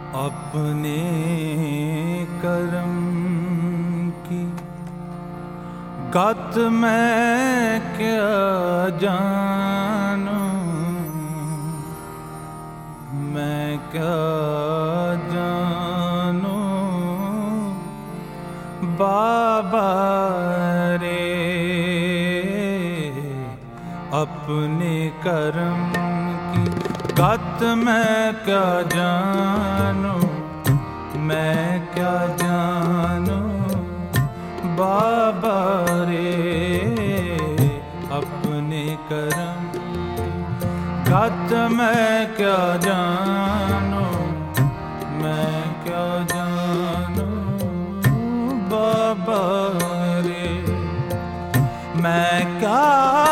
अपने कर्म की गत मैं क्या जानूं, मैं क्या जानूं बाबा रे। अपने कर्म की गत मैं क्या जानूं, मैं क्या जानूं बाबा रे। अपने कर्म गत मैं क्या जानूं, मैं क्या जानूं बाबा रे। मैं क्या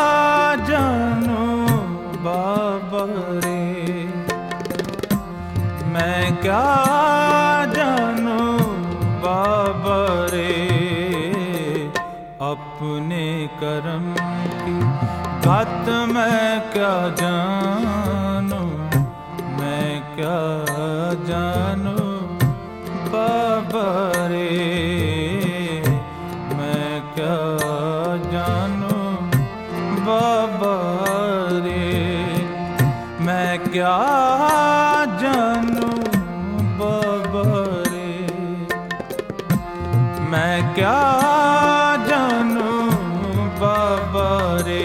जानूं बाबा रे, मैं क्या जानूं बाबा रे। अपने कर्म की गत मैं क्या जानूं, मैं क्या जानूं बाबा रे। मैं क्या जानूं बाबा रे। मैं क्या जानूं बाबा रे। मैं क्या जानूं बाबा रे।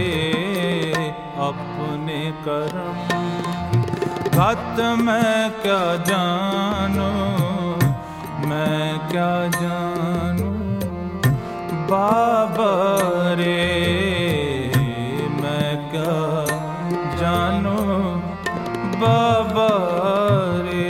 अपने कर्म गत मैं क्या जानूं, मैं क्या जानूं बाबा रे। मैं क्या जानूं बाबा रे।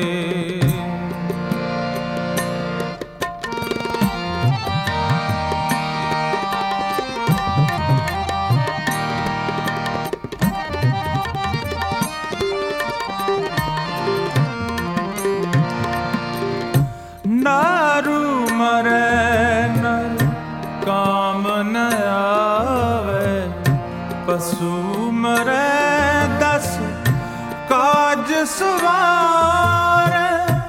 नारू मरे नर काम न आवे, पशु मरे 10 काज सवारे।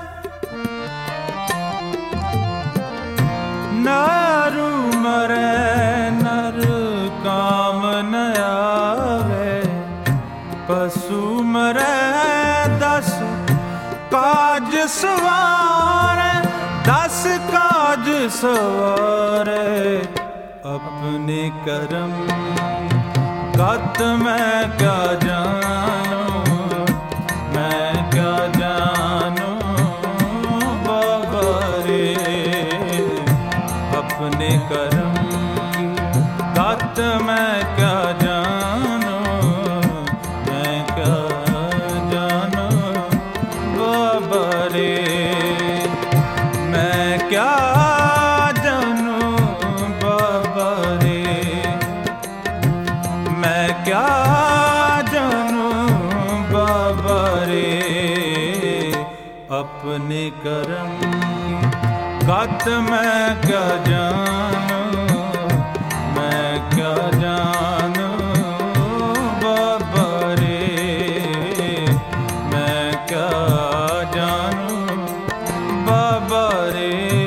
नारू मरे नर काम न आवे, पशु मरे 10 काज सवारे। 10 काज सवारे। अपने कर्म गत मैं क्या जानूं, मैं क्या जानूं बाबा रे। अपने कर्म की गत मैं क्या जानूं, मैं क्या जानूं बाबा रे। मैं क्या जानूं बाबा रे। मैं क्या जानूं बाबा रे। अपने कर्म गत मैं क्या जानूं, मैं क्या जानूं बाबा रे। मैं क्या जानूं बाबा रे।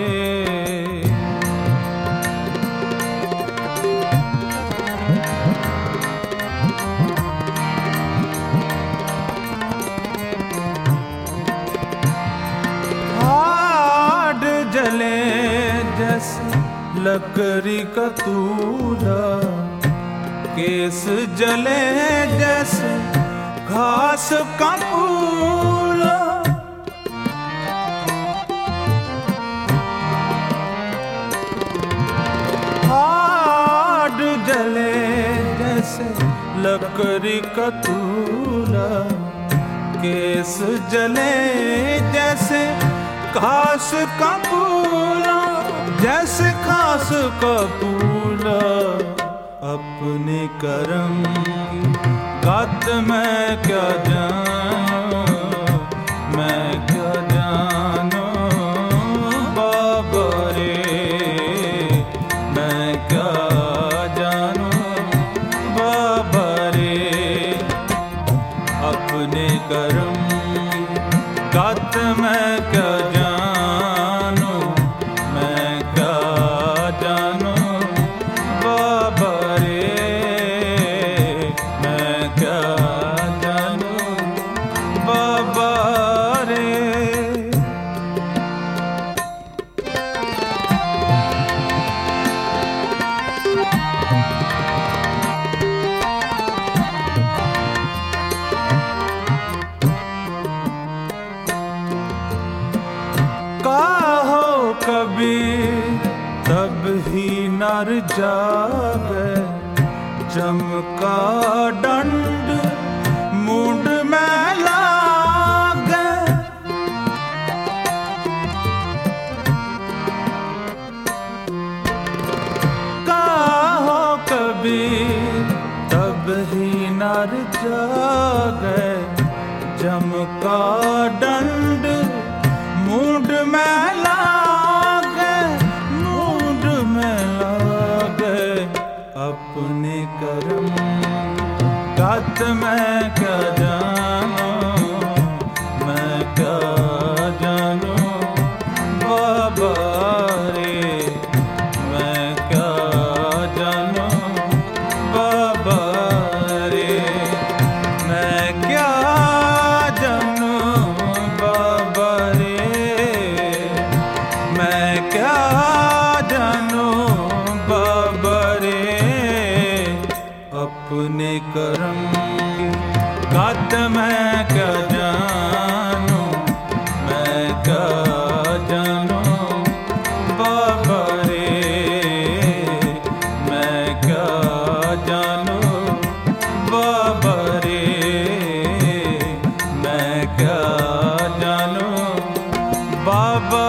हाड जले जैसे लकड़ी का तूला, केस जले जैसे घास का फूला। हाड जले जैसे लकड़ी का तूला, केस जले जैसे घास का फूला, जैसे घास का फूला। अपने कर्म की गत मैं क्या जानूं, मैं क्या जानूं बाबा रे। मैं क्या जानूं बाबा रे। अपने कर्म गात मैं क्या जानूं, मैं क्या जानूं बाबा रे, मैं क्या जानूं बाबा रे। काहो कबीर तब ही नर जागे, चमका दंड मुंड में लागे। काहो कबीर तब ही नर जागे, चमका दंड मुंड में लागे, मुंड में लागे। अपने कर्म गात मैं क्या जानूं, मैं क्या जानूं बाबा रे, मैं क्या जानूं बाबा रे, मैं क्या जानूं बाबा रे, मैं क्या जानूं बाबा रे। अपने कर्म की गात मैं क्या जानूं, मैं क्या जानूं बाबा रे, मैं क्या जानूं बाबा रे, मैं क्या जानूं बाबा